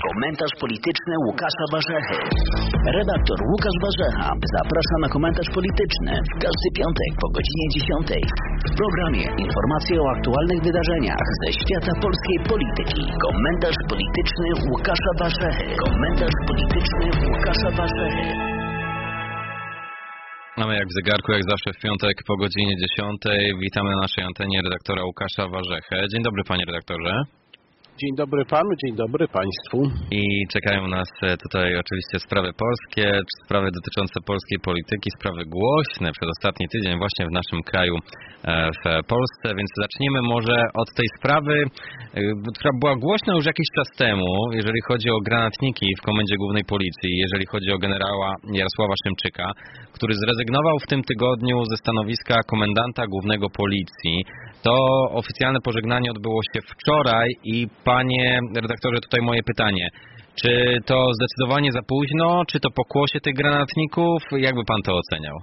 Komentarz polityczny Łukasza Warzechy. Redaktor Łukasz Warzecha zaprasza na komentarz polityczny w każdy piątek po godzinie 10. W programie informacje o aktualnych wydarzeniach ze świata polskiej polityki. Komentarz polityczny Łukasza Warzechy. Komentarz polityczny Łukasza Warzechy. Mamy jak w zegarku, jak zawsze w piątek po godzinie 10. Witamy na naszej antenie redaktora Łukasza Warzechę. Dzień dobry, panie redaktorze. Dzień dobry panu, dzień dobry państwu. I czekają nas tutaj oczywiście sprawy polskie, sprawy dotyczące polskiej polityki, sprawy głośne przez ostatni tydzień właśnie w naszym kraju, w Polsce, więc zacznijmy może od tej sprawy, która była głośna już jakiś czas temu, jeżeli chodzi o granatniki w Komendzie Głównej Policji, jeżeli chodzi o generała Jarosława Szymczyka, który zrezygnował w tym tygodniu ze stanowiska komendanta głównego Policji. To oficjalne pożegnanie odbyło się wczoraj i panie redaktorze, tutaj moje pytanie. Czy to zdecydowanie za późno, czy to pokłosie tych granatników? Jakby pan to oceniał?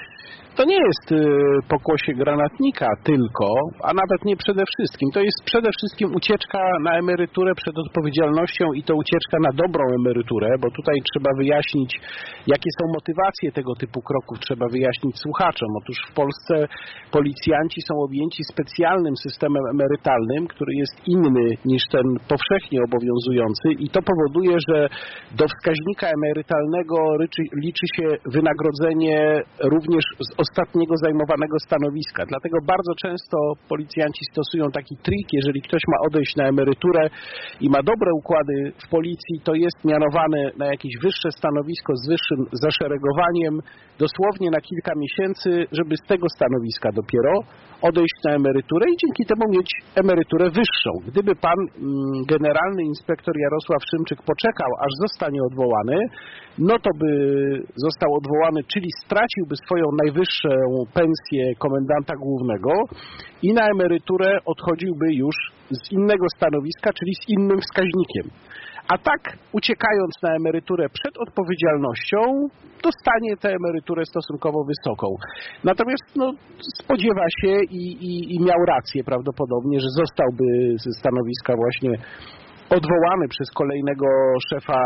To nie jest pokłosie granatnika tylko, a nawet nie przede wszystkim. To jest przede wszystkim ucieczka na emeryturę przed odpowiedzialnością i to ucieczka na dobrą emeryturę, bo tutaj trzeba wyjaśnić, jakie są motywacje tego typu kroków, trzeba wyjaśnić słuchaczom. Otóż w Polsce policjanci są objęci specjalnym systemem emerytalnym, który jest inny niż ten powszechnie obowiązujący i to powoduje, że do wskaźnika emerytalnego liczy się wynagrodzenie również z ostatniego zajmowanego stanowiska. Dlatego bardzo często policjanci stosują taki trik, jeżeli ktoś ma odejść na emeryturę i ma dobre układy w policji, to jest mianowany na jakieś wyższe stanowisko z wyższym zaszeregowaniem, dosłownie na kilka miesięcy, żeby z tego stanowiska dopiero odejść na emeryturę i dzięki temu mieć emeryturę wyższą. Gdyby pan generalny inspektor Jarosław Szymczyk poczekał, aż zostanie odwołany, no to by został odwołany, czyli straciłby swoją najwyższą pensję komendanta głównego i na emeryturę odchodziłby już z innego stanowiska, czyli z innym wskaźnikiem. A tak, uciekając na emeryturę przed odpowiedzialnością, dostanie tę emeryturę stosunkowo wysoką. Natomiast spodziewa się i miał rację prawdopodobnie, że zostałby ze stanowiska właśnie odwołany przez kolejnego szefa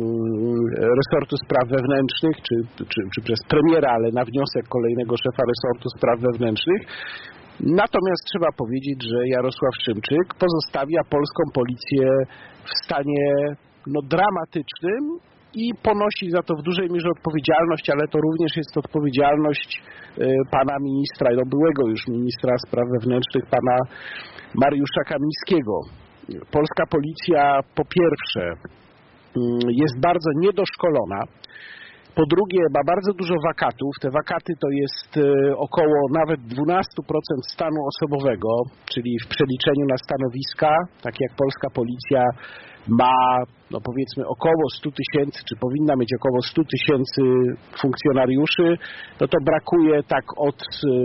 resortu spraw wewnętrznych, czy przez premiera, ale na wniosek kolejnego szefa resortu spraw wewnętrznych. Natomiast trzeba powiedzieć, że Jarosław Szymczyk pozostawia polską policję w stanie dramatycznym i ponosi za to w dużej mierze odpowiedzialność, ale to również jest odpowiedzialność pana ministra, byłego już ministra spraw wewnętrznych, pana Mariusza Kamińskiego. Polska policja po pierwsze jest bardzo niedoszkolona, po drugie ma bardzo dużo wakatów. Te wakaty to jest około nawet 12% stanu osobowego, czyli w przeliczeniu na stanowiska, tak jak polska policja ma powiedzmy około 100 tysięcy, czy powinna mieć około 100 tysięcy funkcjonariuszy, to brakuje tak od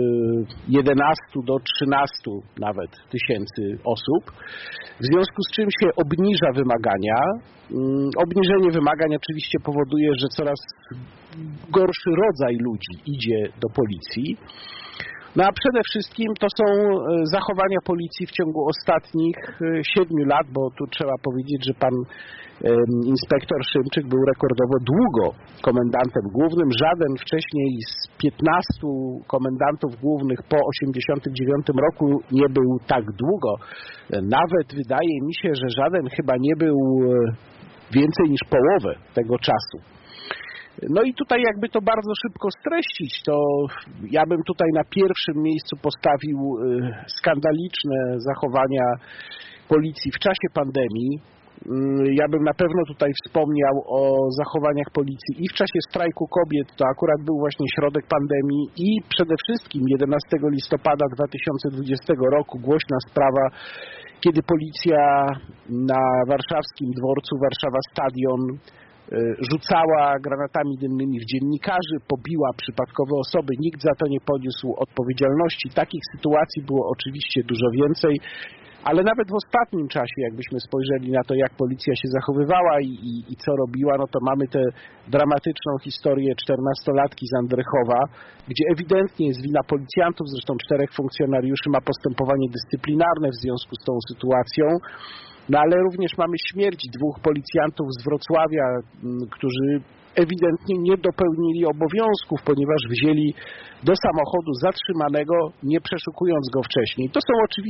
11 do 13 nawet tysięcy osób, w związku z czym się obniża wymagania. Obniżenie wymagań oczywiście powoduje, że coraz gorszy rodzaj ludzi idzie do policji. No a przede wszystkim to są zachowania policji w ciągu ostatnich 7 lat, bo tu trzeba powiedzieć, że pan inspektor Szymczyk był rekordowo długo komendantem głównym. Żaden wcześniej z 15 komendantów głównych po 1989 roku nie był tak długo. Nawet wydaje mi się, że żaden chyba nie był więcej niż połowę tego czasu. No i tutaj jakby to bardzo szybko streścić, to ja bym tutaj na pierwszym miejscu postawił skandaliczne zachowania policji w czasie pandemii. Ja bym na pewno tutaj wspomniał o zachowaniach policji i w czasie strajku kobiet, to akurat był właśnie środek pandemii i przede wszystkim 11 listopada 2020 roku głośna sprawa, kiedy policja na warszawskim dworcu Warszawa Stadion rzucała granatami dymnymi w dziennikarzy, pobiła przypadkowe osoby, nikt za to nie poniósł odpowiedzialności. Takich sytuacji było oczywiście dużo więcej, ale nawet w ostatnim czasie, jakbyśmy spojrzeli na to, jak policja się zachowywała i co robiła, to mamy tę dramatyczną historię 14-latki z Andrychowa, gdzie ewidentnie jest wina policjantów, zresztą 4 funkcjonariuszy ma postępowanie dyscyplinarne w związku z tą sytuacją. No ale również mamy śmierć 2 policjantów z Wrocławia, którzy ewidentnie nie dopełnili obowiązków, ponieważ wzięli do samochodu zatrzymanego, nie przeszukując go wcześniej. To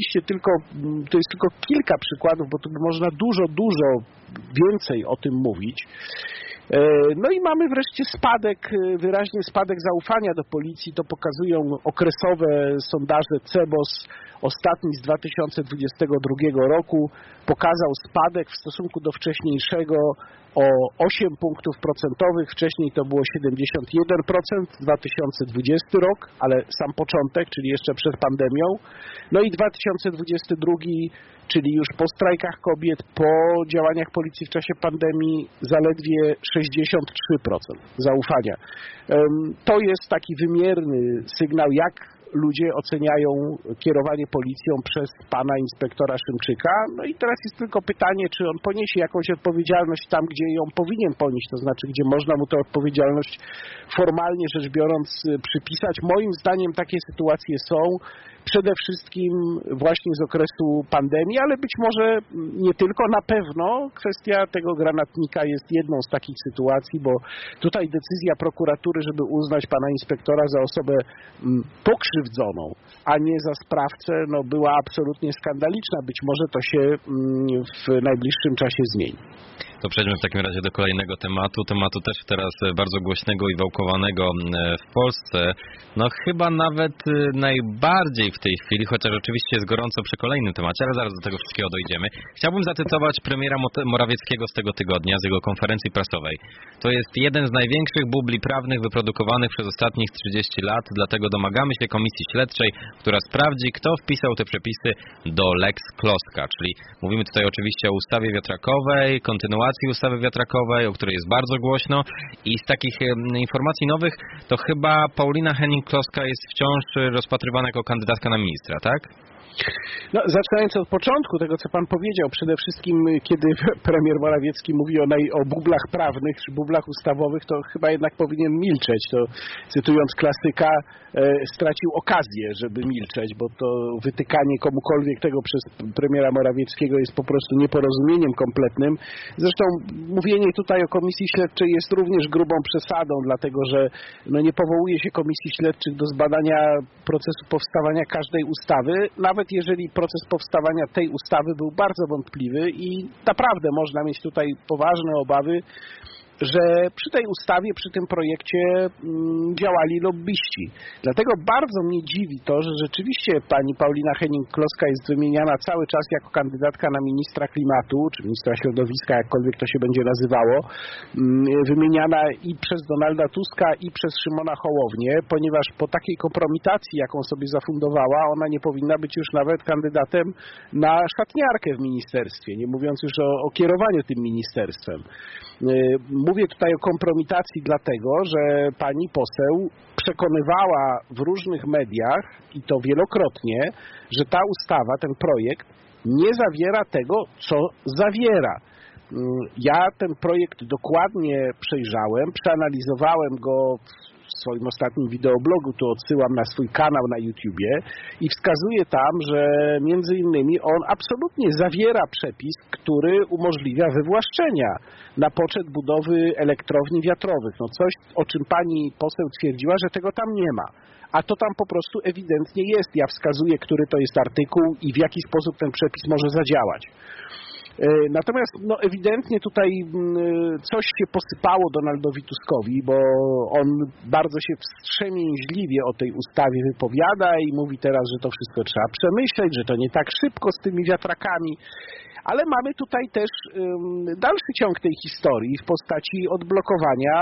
jest tylko kilka przykładów, bo tu można dużo więcej o tym mówić. No i mamy wreszcie wyraźny spadek zaufania do policji. To pokazują okresowe sondaże CBOS. Ostatni z 2022 roku pokazał spadek w stosunku do wcześniejszego o 8 punktów procentowych. Wcześniej to było 71%, 2020 rok, ale sam początek, czyli jeszcze przed pandemią. No i 2022, czyli już po strajkach kobiet, po działaniach policji w czasie pandemii, zaledwie 63% zaufania. To jest taki wymierny sygnał, jak ludzie oceniają kierowanie policją przez pana inspektora Szymczyka. No i teraz jest tylko pytanie, czy on poniesie jakąś odpowiedzialność tam, gdzie ją powinien ponieść, to znaczy, gdzie można mu tę odpowiedzialność formalnie rzecz biorąc przypisać. Moim zdaniem takie sytuacje są przede wszystkim właśnie z okresu pandemii, ale być może nie tylko, na pewno kwestia tego granatnika jest jedną z takich sytuacji, bo tutaj decyzja prokuratury, żeby uznać pana inspektora za osobę pokrzywdzoną, a nie za sprawcę, no była absolutnie skandaliczna. Być może to się w najbliższym czasie zmieni. To przejdźmy w takim razie do kolejnego tematu też teraz bardzo głośnego i wałkowanego w Polsce. No chyba nawet najbardziej w tej chwili, chociaż oczywiście jest gorąco przy kolejnym temacie, ale zaraz do tego wszystkiego dojdziemy. Chciałbym zacytować premiera Morawieckiego z tego tygodnia, z jego konferencji prasowej. To jest jeden z największych bubli prawnych wyprodukowanych przez ostatnich 30 lat, dlatego domagamy się komisji śledczej, która sprawdzi, kto wpisał te przepisy do Lex Klostka, czyli mówimy tutaj oczywiście o ustawie wiatrakowej, kontynuacji ustawy wiatrakowej, o której jest bardzo głośno i z takich informacji nowych to chyba Paulina Hennig-Kloska jest wciąż rozpatrywana jako kandydatka na ministra, tak? No, zaczynając od początku tego, co pan powiedział, przede wszystkim kiedy premier Morawiecki mówi o bublach prawnych czy bublach ustawowych, to chyba jednak powinien milczeć. To cytując klasyka, stracił okazję, żeby milczeć, bo to wytykanie komukolwiek tego przez premiera Morawieckiego jest po prostu nieporozumieniem kompletnym. Zresztą mówienie tutaj o komisji śledczej jest również grubą przesadą, dlatego że nie powołuje się komisji śledczych do zbadania procesu powstawania każdej ustawy, nawet jeżeli proces powstawania tej ustawy był bardzo wątpliwy i naprawdę można mieć tutaj poważne obawy, że przy tej ustawie, przy tym projekcie działali lobbyści. Dlatego bardzo mnie dziwi to, że rzeczywiście pani Paulina Hennig-Kloska jest wymieniana cały czas jako kandydatka na ministra klimatu, czy ministra środowiska, jakkolwiek to się będzie nazywało, wymieniana i przez Donalda Tuska, i przez Szymona Hołownię, ponieważ po takiej kompromitacji, jaką sobie zafundowała, ona nie powinna być już nawet kandydatem na szatniarkę w ministerstwie, nie mówiąc już o kierowaniu tym ministerstwem. Mówię tutaj o kompromitacji dlatego, że pani poseł przekonywała w różnych mediach, i to wielokrotnie, że ta ustawa, ten projekt nie zawiera tego, co zawiera. Ja ten projekt dokładnie przejrzałem, przeanalizowałem go w swoim ostatnim wideoblogu, tu odsyłam na swój kanał na YouTubie i wskazuję tam, że między innymi on absolutnie zawiera przepis, który umożliwia wywłaszczenia na poczet budowy elektrowni wiatrowych. No coś, o czym pani poseł twierdziła, że tego tam nie ma. A to tam po prostu ewidentnie jest. Ja wskazuję, który to jest artykuł i w jaki sposób ten przepis może zadziałać. Natomiast ewidentnie tutaj coś się posypało Donaldowi Tuskowi, bo on bardzo się wstrzemięźliwie o tej ustawie wypowiada i mówi teraz, że to wszystko trzeba przemyśleć, że to nie tak szybko z tymi wiatrakami. Ale mamy tutaj też dalszy ciąg tej historii w postaci odblokowania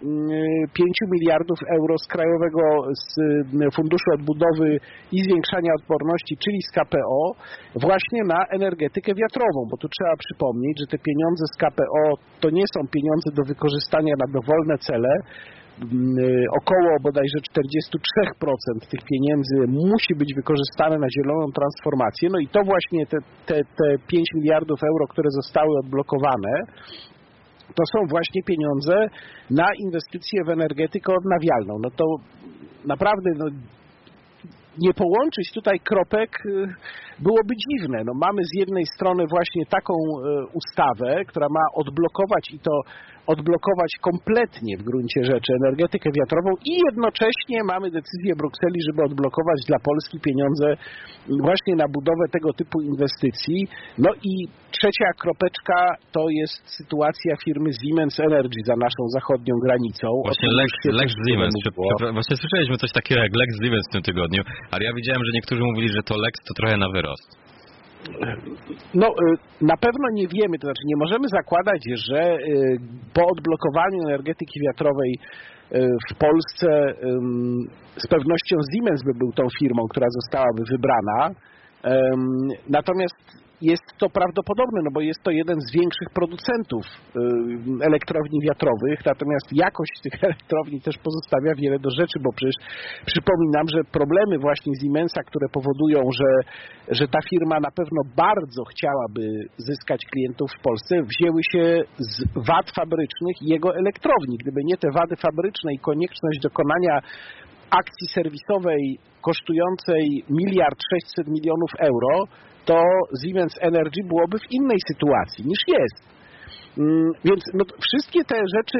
5 miliardów euro z Krajowego Funduszu Odbudowy i Zwiększania Odporności, czyli z KPO, właśnie na energetykę wiatrową, bo tu trzeba przypomnieć, że te pieniądze z KPO to nie są pieniądze do wykorzystania na dowolne cele. Około bodajże 43% tych pieniędzy musi być wykorzystane na zieloną transformację. No i to właśnie te 5 miliardów euro, które zostały odblokowane, to są właśnie pieniądze na inwestycje w energetykę odnawialną. No to naprawdę nie połączyć tutaj kropek byłoby dziwne. No, mamy z jednej strony właśnie taką ustawę, która ma odblokować i to odblokować kompletnie w gruncie rzeczy energetykę wiatrową i jednocześnie mamy decyzję Brukseli, żeby odblokować dla Polski pieniądze właśnie na budowę tego typu inwestycji. No i trzecia kropeczka to jest sytuacja firmy Siemens Energy za naszą zachodnią granicą. Właśnie Lex Siemens. Właśnie słyszeliśmy coś takiego jak Lex Siemens w tym tygodniu, ale ja widziałem, że niektórzy mówili, że to Lex to trochę na wyrost. No, na pewno nie wiemy, to znaczy nie możemy zakładać, że po odblokowaniu energetyki wiatrowej w Polsce z pewnością Siemens by był tą firmą, która zostałaby wybrana. Natomiast jest to prawdopodobne, no bo jest to jeden z większych producentów elektrowni wiatrowych, natomiast jakość tych elektrowni też pozostawia wiele do rzeczy, bo przecież przypominam, że problemy właśnie Siemensa, które powodują, że ta firma na pewno bardzo chciałaby zyskać klientów w Polsce, wzięły się z wad fabrycznych i jego elektrowni. Gdyby nie te wady fabryczne i konieczność dokonania akcji serwisowej kosztującej 1,6 mld euro, to Siemens Energy byłoby w innej sytuacji niż jest. Więc no, wszystkie te rzeczy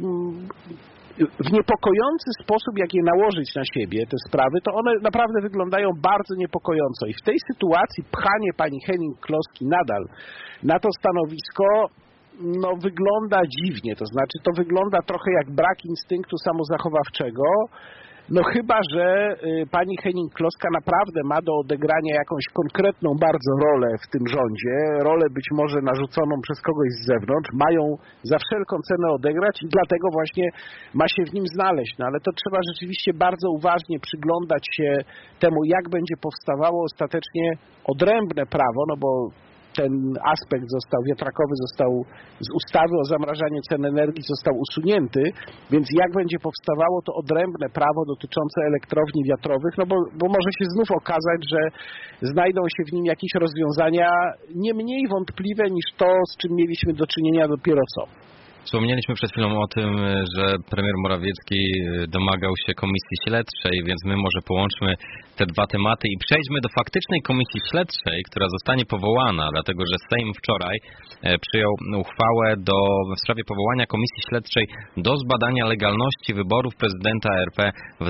w niepokojący sposób, jak je nałożyć na siebie, te sprawy, to one naprawdę wyglądają bardzo niepokojąco. I w tej sytuacji pchanie pani Hennig-Kloski nadal na to stanowisko no, wygląda dziwnie. To znaczy, to wygląda trochę jak brak instynktu samozachowawczego. No chyba, że pani Hennig-Kloska naprawdę ma do odegrania jakąś konkretną bardzo rolę w tym rządzie, rolę być może narzuconą przez kogoś z zewnątrz, mają za wszelką cenę odegrać i dlatego właśnie ma się w nim znaleźć. No ale to trzeba rzeczywiście bardzo uważnie przyglądać się temu, jak będzie powstawało ostatecznie odrębne prawo, no bo ten aspekt wiatrakowy został z ustawy o zamrażaniu cen energii został usunięty, więc jak będzie powstawało to odrębne prawo dotyczące elektrowni wiatrowych, no bo może się znów okazać, że znajdą się w nim jakieś rozwiązania nie mniej wątpliwe niż to, z czym mieliśmy do czynienia dopiero co. Wspomnieliśmy przed chwilą o tym, że premier Morawiecki domagał się komisji śledczej, więc my może połączmy te dwa tematy i przejdźmy do faktycznej komisji śledczej, która zostanie powołana, dlatego że Sejm wczoraj przyjął uchwałę w sprawie powołania komisji śledczej do zbadania legalności wyborów prezydenta RP w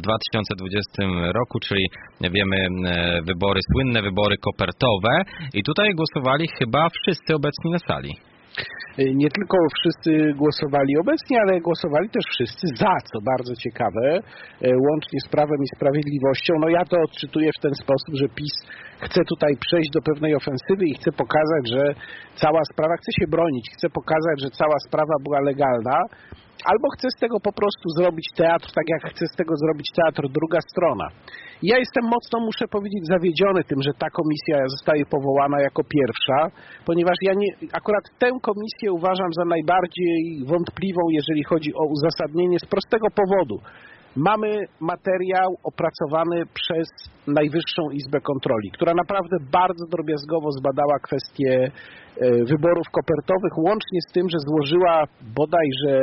2020 roku, czyli wiemy słynne wybory kopertowe i tutaj głosowali chyba wszyscy obecni na sali. Nie tylko wszyscy głosowali obecnie, ale głosowali też wszyscy za, co bardzo ciekawe, łącznie z Prawem i Sprawiedliwością. No ja to odczytuję w ten sposób, że PiS chce tutaj przejść do pewnej ofensywy i chce pokazać, że cała sprawa, chce się bronić, chce pokazać, że cała sprawa była legalna, albo chce z tego po prostu zrobić teatr, tak jak chce z tego zrobić teatr druga strona. Ja jestem mocno, muszę powiedzieć, zawiedziony tym, że ta komisja zostaje powołana jako pierwsza, ponieważ ja akurat tę komisję uważam za najbardziej wątpliwą, jeżeli chodzi o uzasadnienie, z prostego powodu. Mamy materiał opracowany przez Najwyższą Izbę Kontroli, która naprawdę bardzo drobiazgowo zbadała kwestię wyborów kopertowych, łącznie z tym, że złożyła bodajże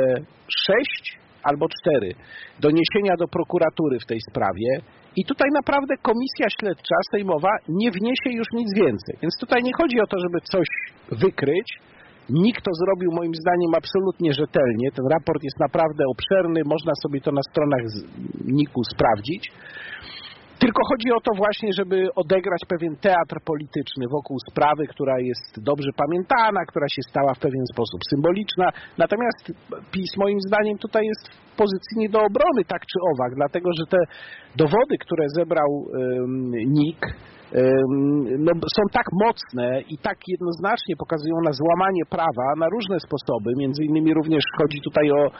6 albo 4 doniesienia do prokuratury w tej sprawie. I tutaj naprawdę komisja śledcza sejmowa nie wniesie już nic więcej. Więc tutaj nie chodzi o to, żeby coś wykryć. Nikt to zrobił moim zdaniem absolutnie rzetelnie. Ten raport jest naprawdę obszerny, można sobie to na stronach NIK-u sprawdzić. Tylko chodzi o to właśnie, żeby odegrać pewien teatr polityczny wokół sprawy, która jest dobrze pamiętana, która się stała w pewien sposób symboliczna. Natomiast PiS moim zdaniem tutaj jest w pozycji nie do obrony, tak czy owak, dlatego że te dowody, które zebrał NIK, no, są tak mocne i tak jednoznacznie pokazują na złamanie prawa na różne sposoby. Między innymi również chodzi tutaj o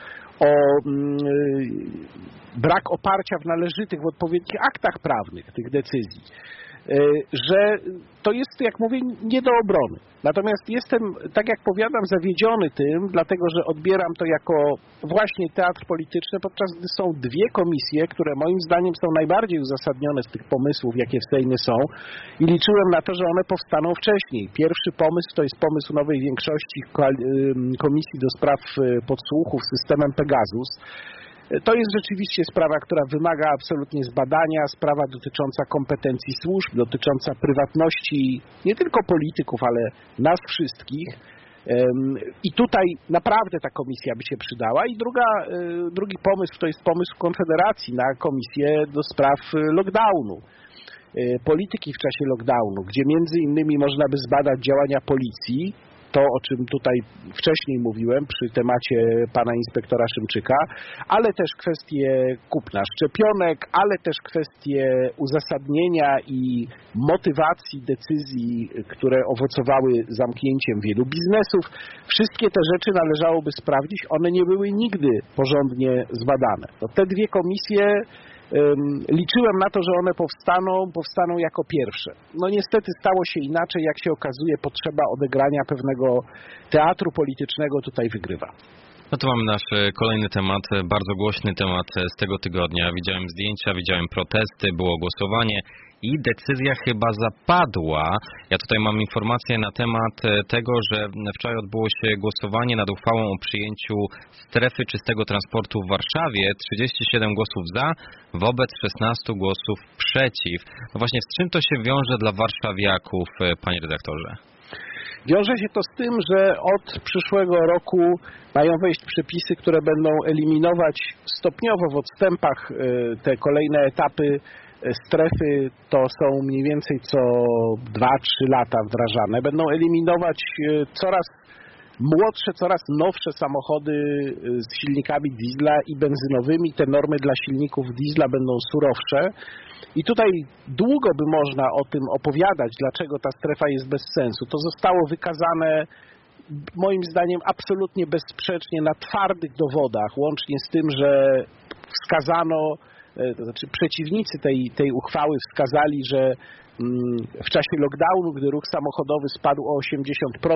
brak oparcia w należytych, w odpowiednich aktach prawnych tych decyzji, że to jest, jak mówię, nie do obrony. Natomiast jestem, tak jak powiadam, zawiedziony tym, dlatego że odbieram to jako właśnie teatr polityczny, podczas gdy są dwie komisje, które moim zdaniem są najbardziej uzasadnione z tych pomysłów, jakie w Sejmie są i liczyłem na to, że one powstaną wcześniej. Pierwszy pomysł to jest pomysł nowej większości Komisji do Spraw Podsłuchów z systemem Pegasus. To jest rzeczywiście sprawa, która wymaga absolutnie zbadania, sprawa dotycząca kompetencji służb, dotycząca prywatności nie tylko polityków, ale nas wszystkich. I tutaj naprawdę ta komisja by się przydała. I drugi pomysł to jest pomysł Konfederacji na komisję do spraw lockdownu, polityki w czasie lockdownu, gdzie między innymi można by zbadać działania policji, to o czym tutaj wcześniej mówiłem przy temacie pana inspektora Szymczyka, ale też kwestie kupna szczepionek, ale też kwestie uzasadnienia i motywacji decyzji, które owocowały zamknięciem wielu biznesów. Wszystkie te rzeczy należałoby sprawdzić, one nie były nigdy porządnie zbadane. To te dwie komisje liczyłem na to, że one powstaną jako pierwsze. No niestety stało się inaczej, jak się okazuje, potrzeba odegrania pewnego teatru politycznego tutaj wygrywa. No to mamy nasz kolejny temat, bardzo głośny temat z tego tygodnia. Widziałem zdjęcia, widziałem protesty, było głosowanie i decyzja chyba zapadła. Ja tutaj mam informację na temat tego, że wczoraj odbyło się głosowanie nad uchwałą o przyjęciu strefy czystego transportu w Warszawie. 37 głosów za, wobec 16 głosów przeciw. No właśnie, z czym to się wiąże dla warszawiaków, panie redaktorze? Wiąże się to z tym, że od przyszłego roku mają wejść przepisy, które będą eliminować stopniowo w odstępach te kolejne etapy strefy, to są mniej więcej co 2-3 lata wdrażane. Będą eliminować coraz młodsze, coraz nowsze samochody z silnikami diesla i benzynowymi. Te normy dla silników diesla będą surowsze. I tutaj długo by można o tym opowiadać, dlaczego ta strefa jest bez sensu. To zostało wykazane moim zdaniem absolutnie bezsprzecznie na twardych dowodach, łącznie z tym, że wskazano, to znaczy przeciwnicy tej uchwały wskazali, że w czasie lockdownu, gdy ruch samochodowy spadł o 80%,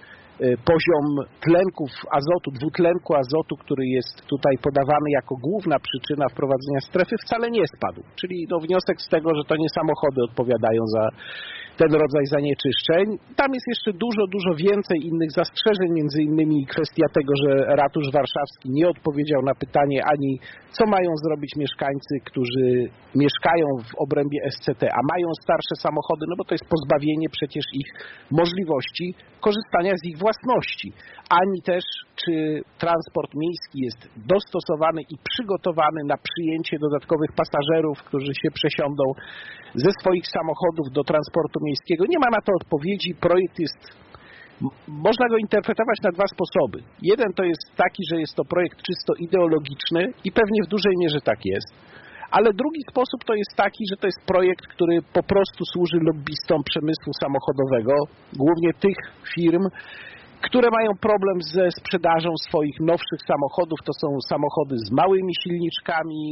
poziom tlenków azotu, dwutlenku azotu, który jest tutaj podawany jako główna przyczyna wprowadzenia strefy, wcale nie spadł. Czyli wniosek z tego, że to nie samochody odpowiadają za ten rodzaj zanieczyszczeń. Tam jest jeszcze dużo więcej innych zastrzeżeń, między innymi kwestia tego, że ratusz warszawski nie odpowiedział na pytanie ani co mają zrobić mieszkańcy, którzy mieszkają w obrębie SCT, a mają starsze samochody, no bo to jest pozbawienie przecież ich możliwości korzystania z ich własności. Ani też czy transport miejski jest dostosowany i przygotowany na przyjęcie dodatkowych pasażerów, którzy się przesiądą ze swoich samochodów do transportu miejskiego. Nie ma na to odpowiedzi. Projekt jest, można go interpretować na dwa sposoby. Jeden to jest taki, że jest to projekt czysto ideologiczny i pewnie w dużej mierze tak jest. Ale drugi sposób to jest taki, że to jest projekt, który po prostu służy lobbystom przemysłu samochodowego, głównie tych firm, które mają problem ze sprzedażą swoich nowszych samochodów. To są samochody z małymi silniczkami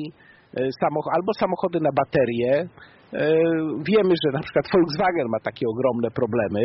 albo samochody na baterie. Wiemy, że na przykład Volkswagen ma takie ogromne problemy.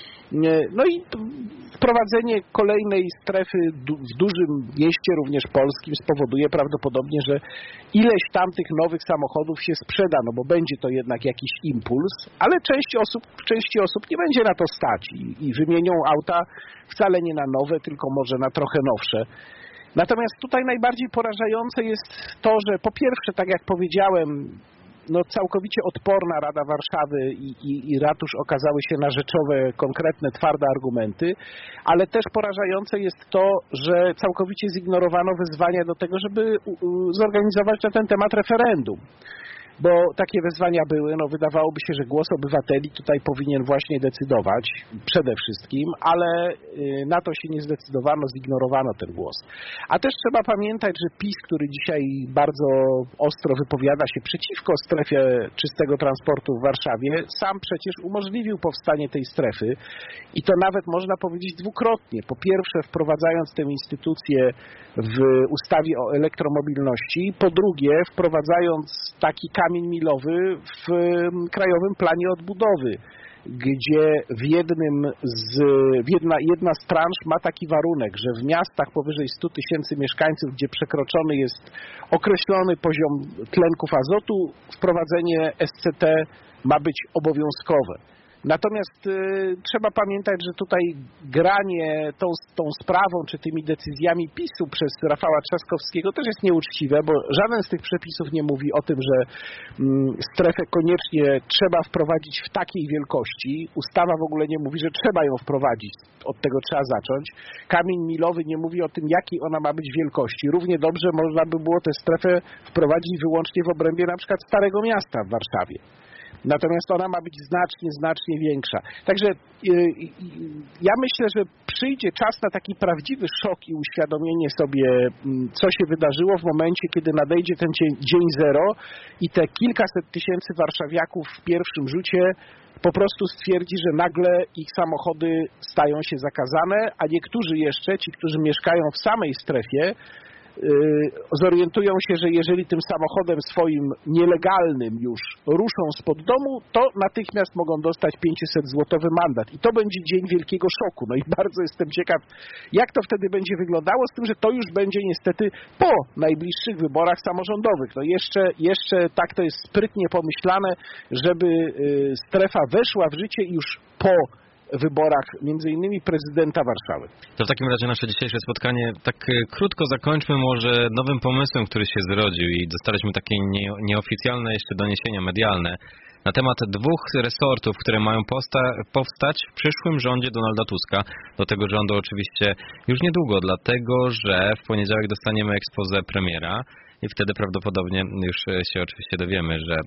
No i wprowadzenie kolejnej strefy w dużym mieście, również polskim, spowoduje prawdopodobnie, że ileś tamtych nowych samochodów się sprzeda, no bo będzie to jednak jakiś impuls, ale części osób nie będzie na to stać i wymienią auta wcale nie na nowe, tylko może na trochę nowsze. Natomiast tutaj najbardziej porażające jest to, że po pierwsze, tak jak powiedziałem, no całkowicie odporna Rada Warszawy i ratusz okazały się na rzeczowe, konkretne, twarde argumenty, ale też porażające jest to, że całkowicie zignorowano wezwania do tego, żeby zorganizować na ten temat referendum. Bo takie wezwania były, no wydawałoby się, że głos obywateli tutaj powinien właśnie decydować przede wszystkim, ale na to się nie zdecydowano, zignorowano ten głos. A też trzeba pamiętać, że PiS, który dzisiaj bardzo ostro wypowiada się przeciwko strefie czystego transportu w Warszawie, sam przecież umożliwił powstanie tej strefy i to nawet można powiedzieć dwukrotnie. Po pierwsze wprowadzając tę instytucję w ustawie o elektromobilności, po drugie wprowadzając taki kamień milowy w Krajowym Planie Odbudowy, gdzie jedna z transz ma taki warunek, że w miastach powyżej 100 000 mieszkańców, gdzie przekroczony jest określony poziom tlenków azotu, wprowadzenie SCT ma być obowiązkowe. Natomiast trzeba pamiętać, że tutaj granie tą sprawą czy tymi decyzjami PiS-u przez Rafała Trzaskowskiego też jest nieuczciwe, bo żaden z tych przepisów nie mówi o tym, że strefę koniecznie trzeba wprowadzić w takiej wielkości. Ustawa w ogóle nie mówi, że trzeba ją wprowadzić. Od tego trzeba zacząć. Kamień milowy nie mówi o tym, jakiej ona ma być wielkości. Równie dobrze można by było tę strefę wprowadzić wyłącznie w obrębie na przykład Starego Miasta w Warszawie. Natomiast ona ma być znacznie większa. Także ja myślę, że przyjdzie czas na taki prawdziwy szok i uświadomienie sobie, co się wydarzyło w momencie, kiedy nadejdzie ten dzień zero i te kilkaset tysięcy warszawiaków w pierwszym rzucie po prostu stwierdzi, że nagle ich samochody stają się zakazane, a niektórzy jeszcze, ci, którzy mieszkają w samej strefie, zorientują się, że jeżeli tym samochodem swoim nielegalnym już ruszą spod domu, to natychmiast mogą dostać 500-złotowy mandat. I to będzie dzień wielkiego szoku. No i bardzo jestem ciekaw, jak to wtedy będzie wyglądało, z tym, że to już będzie niestety po najbliższych wyborach samorządowych. No jeszcze tak to jest sprytnie pomyślane, żeby strefa weszła w życie już po wyborach, między innymi prezydenta Warszawy. To w takim razie nasze dzisiejsze spotkanie tak krótko zakończmy może nowym pomysłem, który się zrodził i dostaliśmy takie nieoficjalne jeszcze doniesienia medialne na temat 2 resortów, które mają powstać w przyszłym rządzie Donalda Tuska. Do tego rządu oczywiście już niedługo, dlatego że w poniedziałek dostaniemy exposé premiera. I wtedy prawdopodobnie już się oczywiście dowiemy, że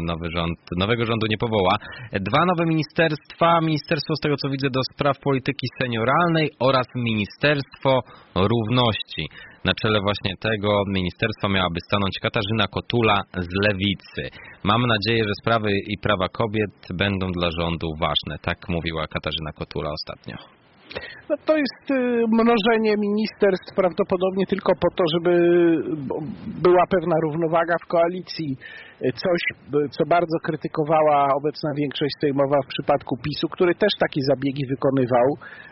nowego rządu nie powoła. 2 nowe ministerstwa. Ministerstwo, z tego co widzę, do spraw polityki senioralnej oraz Ministerstwo Równości. Na czele właśnie tego ministerstwa miałaby stanąć Katarzyna Kotula z Lewicy. Mam nadzieję, że sprawy i prawa kobiet będą dla rządu ważne. Tak mówiła Katarzyna Kotula ostatnio. No to jest mnożenie ministerstw prawdopodobnie tylko po to, żeby była pewna równowaga w koalicji. Coś, co bardzo krytykowała obecna większość sejmowa w przypadku PiS-u, który też takie zabiegi wykonywał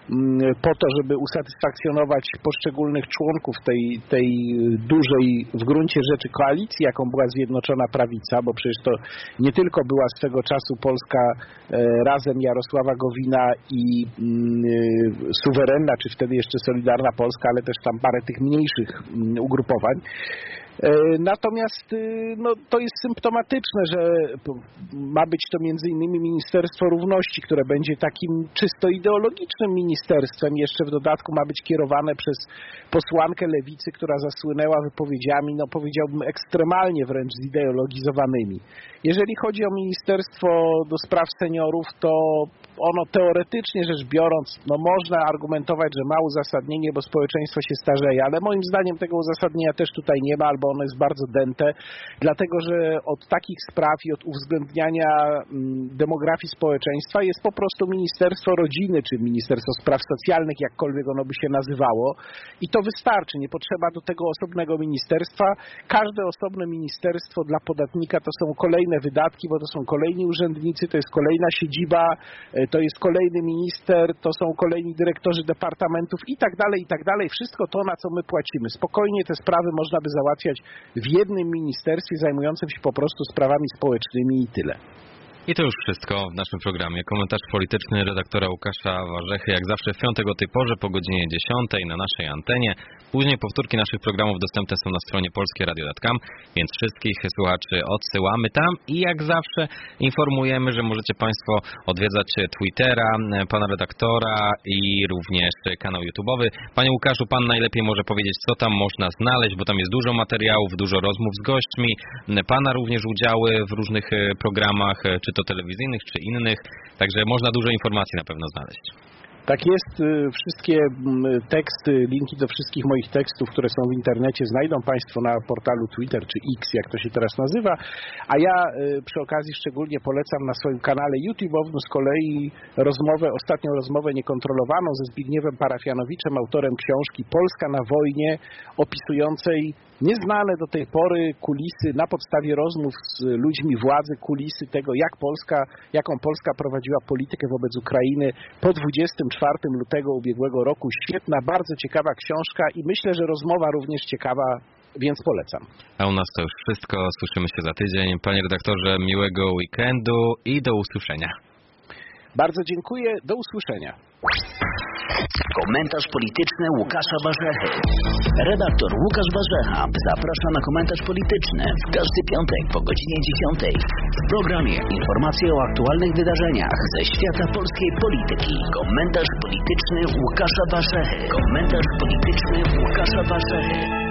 po to, żeby usatysfakcjonować poszczególnych członków tej dużej w gruncie rzeczy koalicji, jaką była Zjednoczona Prawica, bo przecież to nie tylko była swego czasu Polska Razem Jarosława Gowina i Suwerenna, czy wtedy jeszcze Solidarna Polska, ale też tam parę tych mniejszych ugrupowań. Natomiast no, to jest symptomatyczne, że ma być to między innymi Ministerstwo Równości, które będzie takim czysto ideologicznym ministerstwem. Jeszcze w dodatku ma być kierowane przez posłankę Lewicy, która zasłynęła wypowiedziami, no powiedziałbym ekstremalnie wręcz zideologizowanymi. Jeżeli chodzi o Ministerstwo do Spraw Seniorów, to ono teoretycznie rzecz biorąc, no można argumentować, że ma uzasadnienie, bo społeczeństwo się starzeje, ale moim zdaniem tego uzasadnienia też tutaj nie ma, albo ono jest bardzo dęte, dlatego że od takich spraw i od uwzględniania demografii społeczeństwa jest po prostu Ministerstwo Rodziny, czy Ministerstwo Spraw Socjalnych, jakkolwiek ono by się nazywało, i to wystarczy, nie potrzeba do tego osobnego ministerstwa. Każde osobne ministerstwo dla podatnika to są kolejne wydatki, bo to są kolejni urzędnicy, to jest kolejna siedziba, to jest kolejny minister, to są kolejni dyrektorzy departamentów i tak dalej. Wszystko to, na co my płacimy. Spokojnie te sprawy można by załatwiać w jednym ministerstwie zajmującym się po prostu sprawami społecznymi i tyle. I to już wszystko w naszym programie. Komentarz polityczny redaktora Łukasza Warzechy, jak zawsze w piątek o tej porze po godzinie 10 na naszej antenie. Później powtórki naszych programów dostępne są na stronie polskieradio.com, więc wszystkich słuchaczy odsyłamy tam i jak zawsze informujemy, że możecie Państwo odwiedzać Twittera pana redaktora i również kanał YouTube'owy. Panie Łukaszu, Pan najlepiej może powiedzieć, co tam można znaleźć, bo tam jest dużo materiałów, dużo rozmów z gośćmi, Pana również udziały w różnych programach, czy to telewizyjnych, czy innych, także można dużo informacji na pewno znaleźć. Tak jest, wszystkie teksty, linki do wszystkich moich tekstów, które są w internecie, znajdą Państwo na portalu Twitter czy X, jak to się teraz nazywa, a ja przy okazji szczególnie polecam na swoim kanale YouTube'owym z kolei ostatnią rozmowę niekontrolowaną ze Zbigniewem Parafianowiczem, autorem książki Polska na wojnie, opisującej nieznane do tej pory kulisy na podstawie rozmów z ludźmi władzy, kulisy tego, jaką Polska prowadziła politykę wobec Ukrainy po 24 lutego ubiegłego roku. Świetna, bardzo ciekawa książka i myślę, że rozmowa również ciekawa, więc polecam. A u nas to już wszystko. Słyszymy się za tydzień. Panie redaktorze, miłego weekendu i do usłyszenia. Bardzo dziękuję. Do usłyszenia. Komentarz polityczny Łukasza Warzechy. Redaktor Łukasz Warzecha zaprasza na komentarz polityczny w każdy piątek po godzinie 10. W programie informacje o aktualnych wydarzeniach ze świata polskiej polityki. Komentarz polityczny Łukasza Warzechy. Komentarz polityczny Łukasza Warzechy.